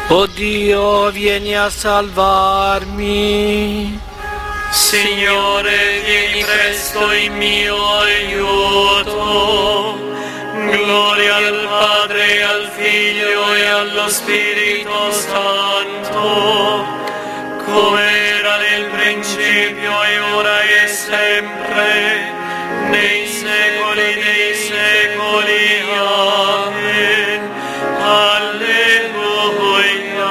O Dio, vieni a salvarmi. Signore, vieni presto in mio aiuto. Gloria al Padre, al Figlio e allo Spirito Santo, come era nel principio e ora e sempre, nei secoli dei secoli. Amen. Alleluia.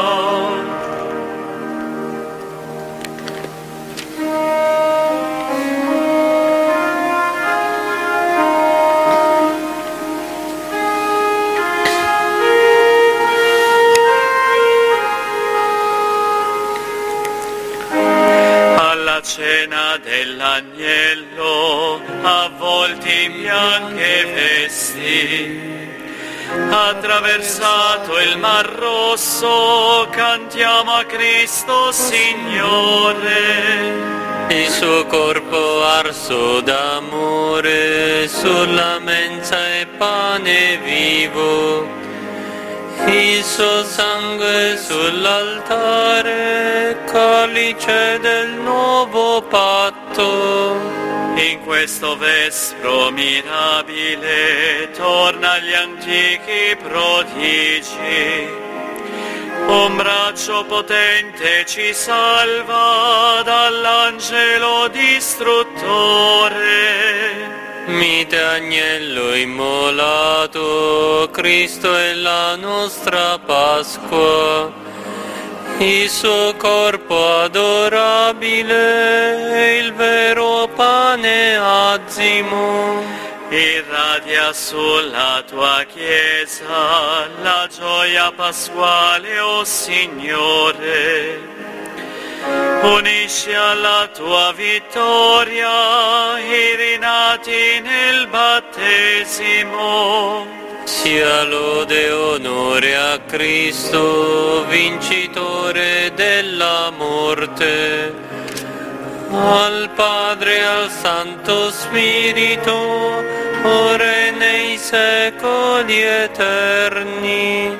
Cena dell'agnello, avvolti in bianche vesti, attraversato il Mar Rosso, cantiamo a Cristo Signore. Il suo corpo arso d'amore, sulla mensa è pane vivo. Il suo sangue sull'altare, calice del nuovo patto. In questo vespro mirabile torna agli antichi prodigi. Un braccio potente ci salva dall'angelo distruttore. Mite agnello immolato, Cristo è la nostra Pasqua. Il suo corpo adorabile è il vero pane azimo. Irradia sulla tua Chiesa la gioia pasquale, o Signore. Unisci alla tua vittoria i rinati nel battesimo. Sia lode e onore a Cristo, vincitore della morte, al Padre e al Santo Spirito, ora e nei secoli eterni.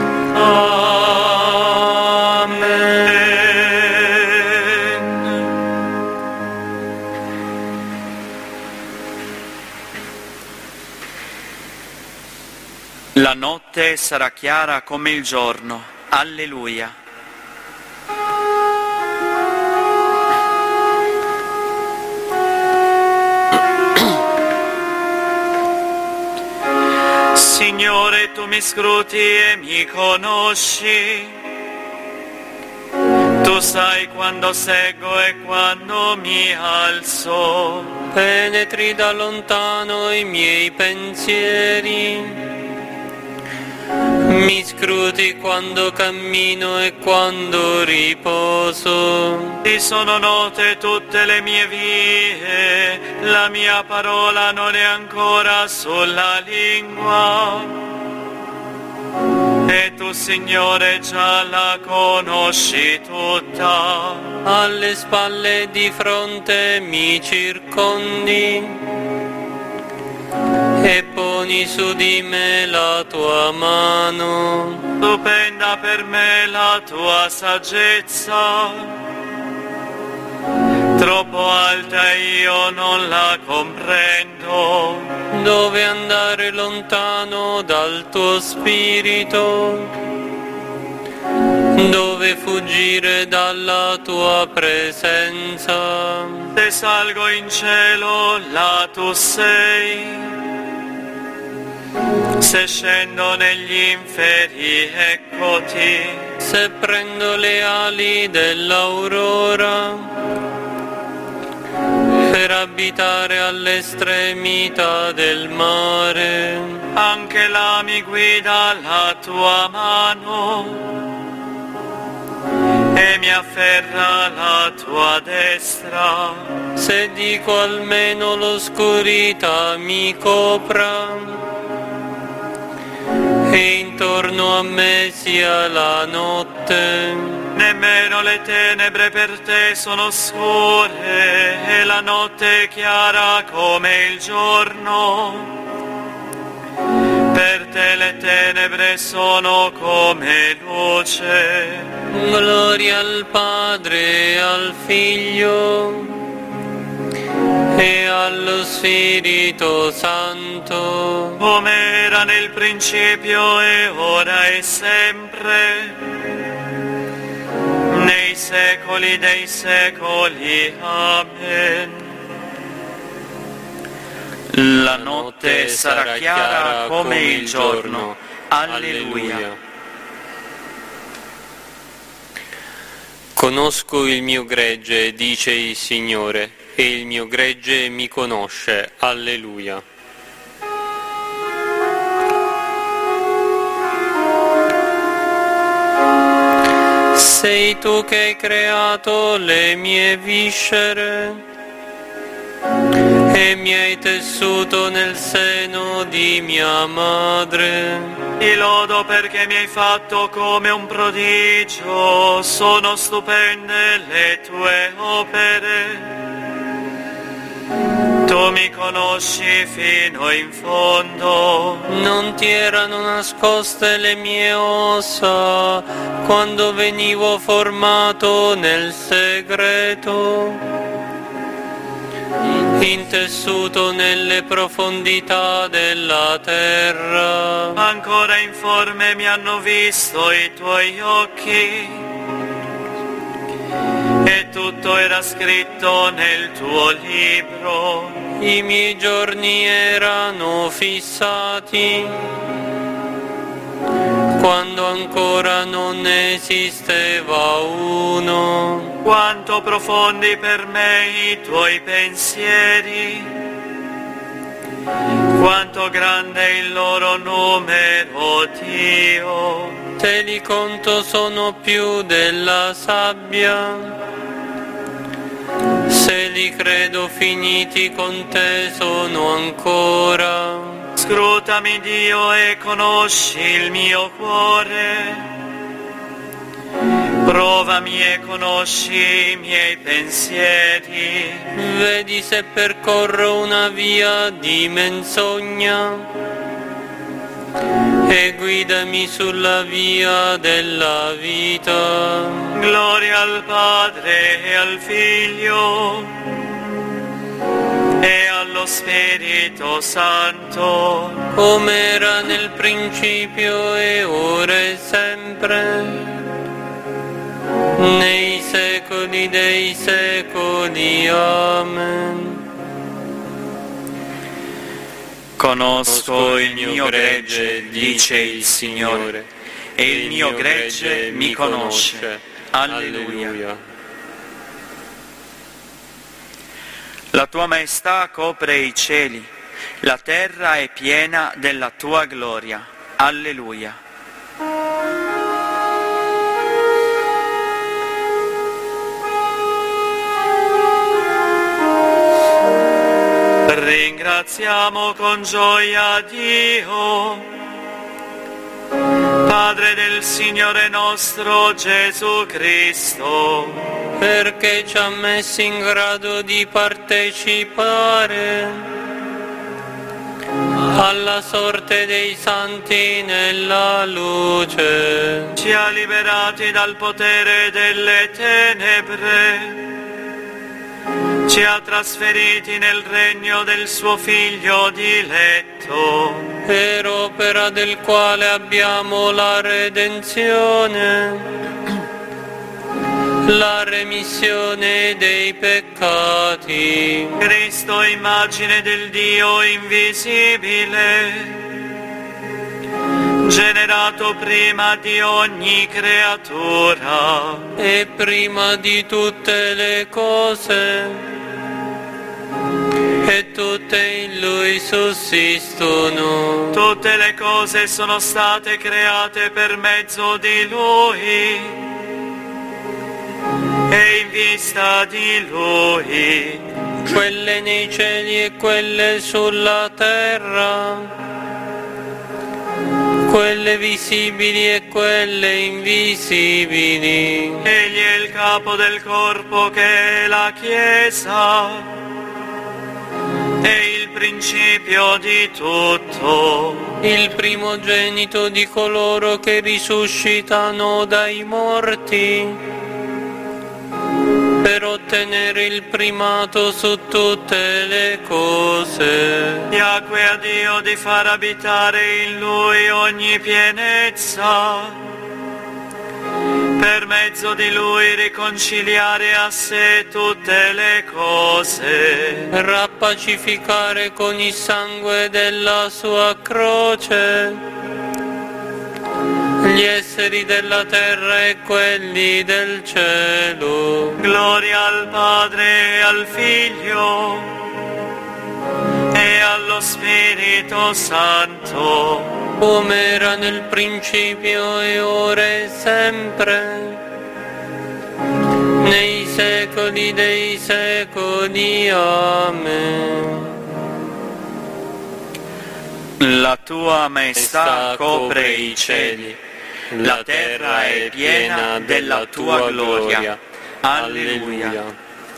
Amen. La notte sarà chiara come il giorno. Alleluia. Signore, tu mi scruti e mi conosci. Tu sai quando seggo e quando mi alzo. Penetri da lontano i miei pensieri. Mi scruti quando cammino e quando riposo. Ti sono note tutte le mie vie, la mia parola non è ancora sulla lingua. E tu, Signore, già la conosci tutta. Alle spalle e di fronte mi circondi. E poni su di me la tua mano. Stupenda per me la tua saggezza, troppo alta io non la comprendo. Dove andare lontano dal tuo spirito? Dove fuggire dalla tua presenza? Se salgo in cielo, là tu sei. Se scendo negli inferi, eccoti. Se prendo le ali dell'aurora per abitare all'estremità del mare, anche là mi guida la tua mano e mi afferra la tua destra. Se dico almeno l'oscurità mi copra e intorno a me sia la notte, nemmeno le tenebre per te sono scure e la notte è chiara come il giorno. Per te le tenebre sono come luce. Gloria al Padre e al Figlio e allo Spirito Santo, Come era nel principio e ora e sempre, nei secoli dei secoli. Amen. La notte sarà chiara come il giorno. Alleluia. Conosco il mio gregge, dice il Signore, e il mio gregge mi conosce. Alleluia. Sei tu che hai creato le mie viscere e mi hai tessuto nel seno di mia madre. Ti lodo perché mi hai fatto come un prodigio, sono stupende le tue opere. Tu mi conosci fino in fondo. Non ti erano nascoste le mie ossa quando venivo formato nel segreto, intessuto nelle profondità della terra. Ancora informe mi hanno visto i tuoi occhi, e tutto era scritto nel tuo libro. I miei giorni erano fissati quando ancora non esisteva uno. Quanto profondi per me i tuoi pensieri, quanto grande il loro numero, Dio. Te li conto, sono più della sabbia. Se li credo finiti, con te sono ancora. Scrutami, Dio, e conosci il mio cuore. Provami e conosci i miei pensieri. Vedi se percorro una via di menzogna e guidami sulla via della vita. Gloria al Padre e al Figlio e allo Spirito Santo, come era nel principio e ora e sempre, nei secoli dei secoli. Amen. Conosco il mio gregge, dice il Signore, e il mio gregge mi conosce. Alleluia. La tua maestà copre i cieli, la terra è piena della tua gloria. Alleluia. Ringraziamo con gioia Dio, Padre del Signore nostro Gesù Cristo, perché ci ha messi in grado di partecipare alla sorte dei santi nella luce. Ci ha liberati dal potere delle tenebre, ci ha trasferiti nel regno del suo Figlio diletto, per opera del quale abbiamo la redenzione, la remissione dei peccati. Cristo, immagine del Dio invisibile, generato prima di ogni creatura e prima di tutte le cose, e tutte in Lui sussistono. Tutte le cose sono state create per mezzo di Lui e in vista di Lui, quelle nei cieli e quelle sulla terra, quelle visibili e quelle invisibili. Egli è il capo del corpo che è la Chiesa, è il principio di tutto, il primogenito di coloro che risuscitano dai morti, per ottenere il primato su tutte le cose. Piacque a Dio di far abitare in Lui ogni pienezza, per mezzo di Lui riconciliare a sé tutte le cose, Rappacificare con il sangue della sua croce gli esseri della terra e quelli del cielo. gloria al Padre e al Figlio e allo Spirito Santo, Come era nel principio e ora e sempre, nei secoli dei secoli. Amen. La tua maestà copre i cieli, la terra è piena della tua gloria. Alleluia.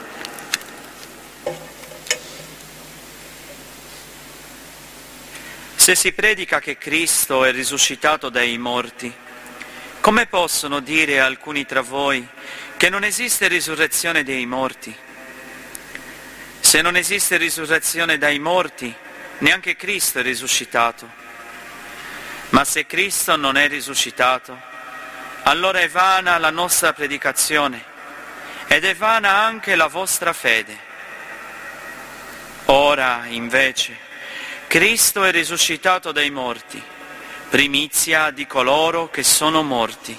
Se si predica che Cristo è risuscitato dai morti, come possono dire alcuni tra voi che non esiste risurrezione dei morti? Se non esiste risurrezione dai morti, neanche Cristo è risuscitato. Ma se Cristo non è risuscitato, allora è vana la nostra predicazione ed è vana anche la vostra fede. Ora, invece, Cristo è risuscitato dai morti, primizia di coloro che sono morti.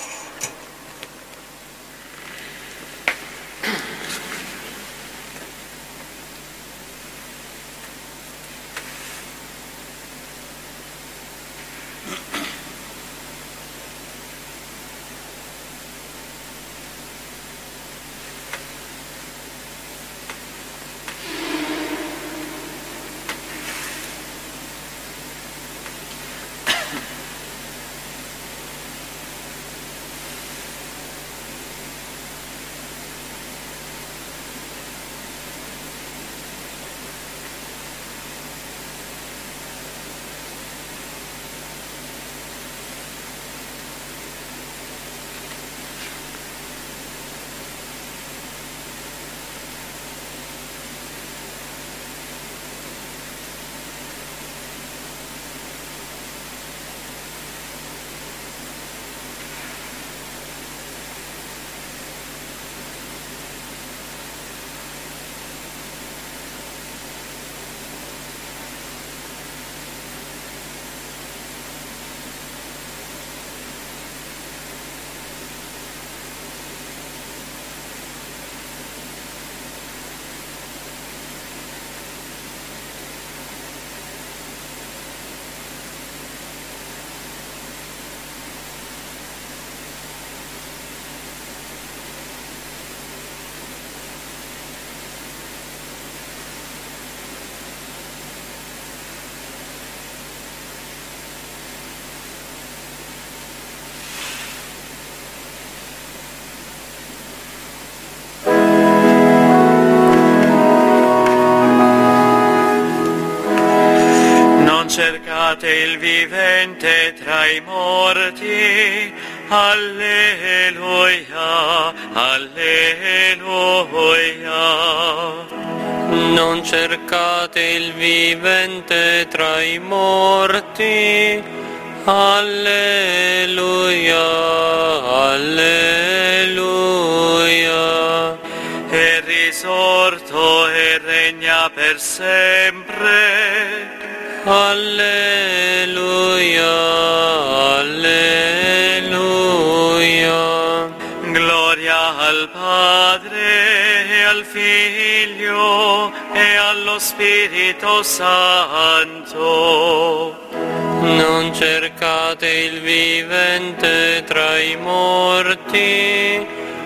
Cercate il vivente tra i morti, alleluia, alleluia. Non cercate il vivente tra i morti, alleluia, alleluia. È risorto e regna per sempre, alleluia, alleluia. gloria al Padre e al Figlio e allo Spirito Santo. Non cercate il vivente tra i morti,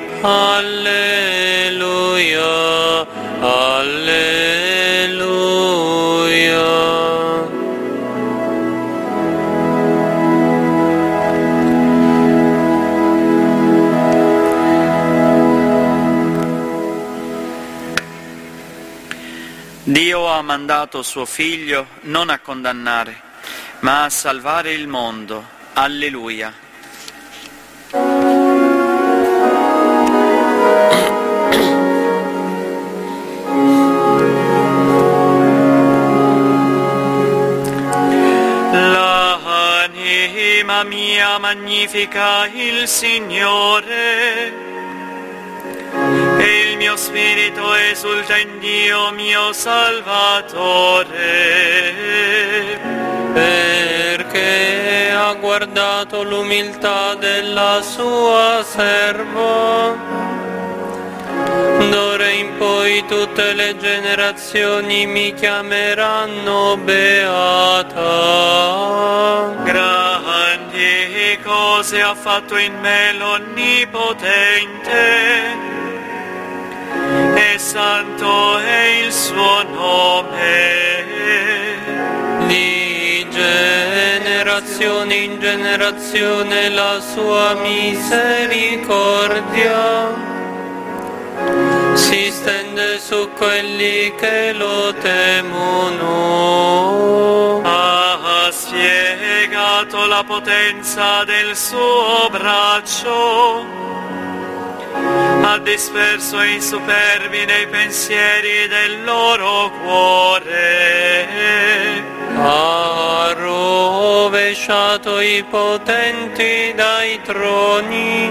alleluia, alleluia. Dio ha mandato suo Figlio non a condannare, ma a salvare il mondo. Alleluia. L'anima mia magnifica il Signore, e il mio spirito esulta in Dio mio Salvatore, perché ha guardato l'umiltà della sua serva. D'ora in poi tutte le generazioni mi chiameranno beata. Grandi cose ha fatto in me l'Onnipotente, e santo è il suo nome. Di generazione in generazione la sua misericordia si stende su quelli che lo temono. Ha spiegato la potenza del suo braccio, ha disperso i superbi nei pensieri del loro cuore. Ha rovesciato i potenti dai troni,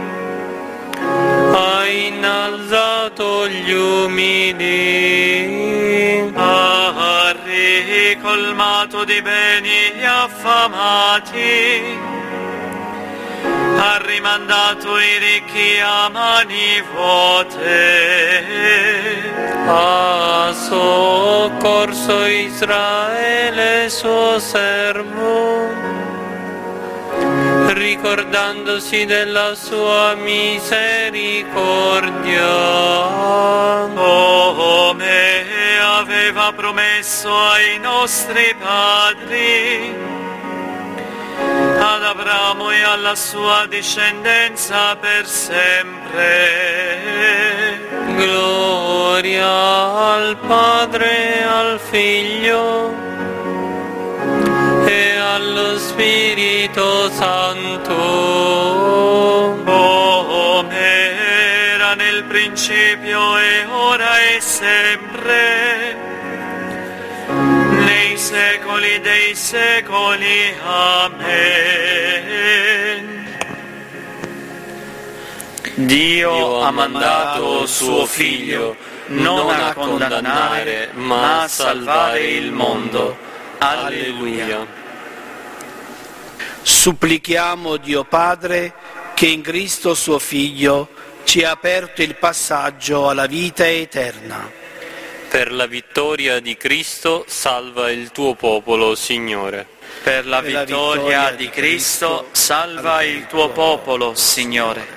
ha innalzato gli umili, Ha ricolmato di beni gli affamati, ha rimandato i ricchi a mani vuote. ha soccorso Israele suo servo, ricordandosi della sua misericordia, Come aveva promesso ai nostri padri, ad Abramo e alla sua discendenza per sempre. gloria al Padre, al Figlio e allo Spirito Santo, Come era nel principio e ora e sempre, nei secoli dei secoli. Amen. Dio ha mandato suo Figlio non a condannare, ma a salvare il mondo. Alleluia. Supplichiamo Dio Padre che in Cristo suo Figlio ci ha aperto il passaggio alla vita eterna. per la vittoria di Cristo salva il tuo popolo, Signore. Per la vittoria di Cristo salva il tuo popolo, Signore.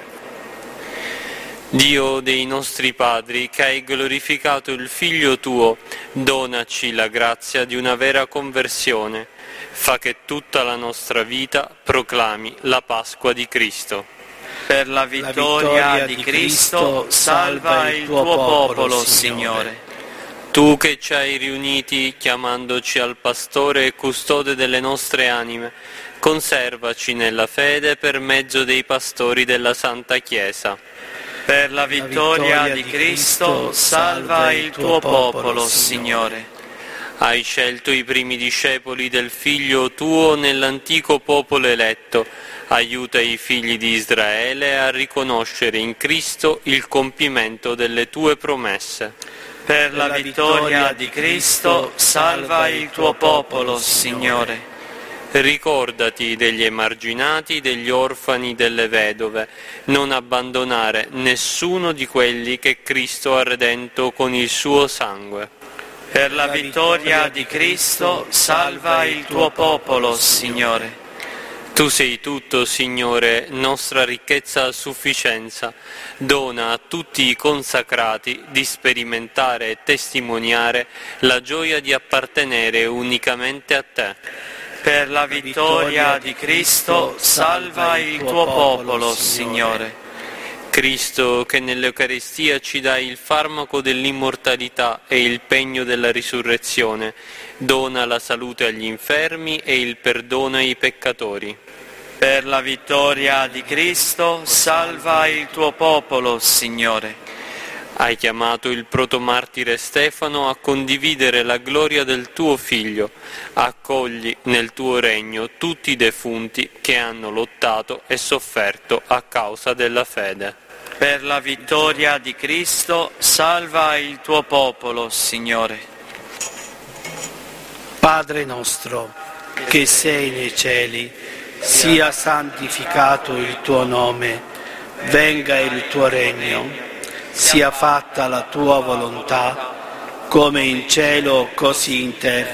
Dio dei nostri padri, che hai glorificato il Figlio tuo, donaci la grazia di una vera conversione. Fa che tutta la nostra vita proclami la Pasqua di Cristo. Per la vittoria di Cristo salva il tuo popolo, Signore. Tu che ci hai riuniti chiamandoci al pastore e custode delle nostre anime, conservaci nella fede per mezzo dei pastori della Santa Chiesa. Per la vittoria di Cristo salva il tuo popolo, Signore. Hai scelto i primi discepoli del Figlio tuo nell'antico popolo eletto. Aiuta i figli di Israele a riconoscere in Cristo il compimento delle tue promesse. Per la vittoria di Cristo salva il tuo popolo, Signore. Ricordati degli emarginati, degli orfani, delle vedove. Non abbandonare nessuno di quelli che Cristo ha redento con il suo sangue. Per la vittoria di Cristo salva il tuo popolo, Signore. Tu sei tutto, Signore, nostra ricchezza a sufficienza. Dona a tutti i consacrati di sperimentare e testimoniare la gioia di appartenere unicamente a Te. Per la vittoria di Cristo salva il tuo popolo, Signore. Cristo, che nell'Eucaristia ci dai il farmaco dell'immortalità e il pegno della risurrezione, dona la salute agli infermi e il perdono ai peccatori. Per la vittoria di Cristo, salva il tuo popolo, Signore. Hai chiamato il protomartire Stefano a condividere la gloria del tuo Figlio. Accogli nel tuo regno tutti i defunti che hanno lottato e sofferto a causa della fede. Per la vittoria di Cristo, salva il tuo popolo, Signore. Padre nostro, che sei nei cieli, sia santificato il tuo nome, venga il tuo regno, sia fatta la tua volontà, come in cielo così in terra.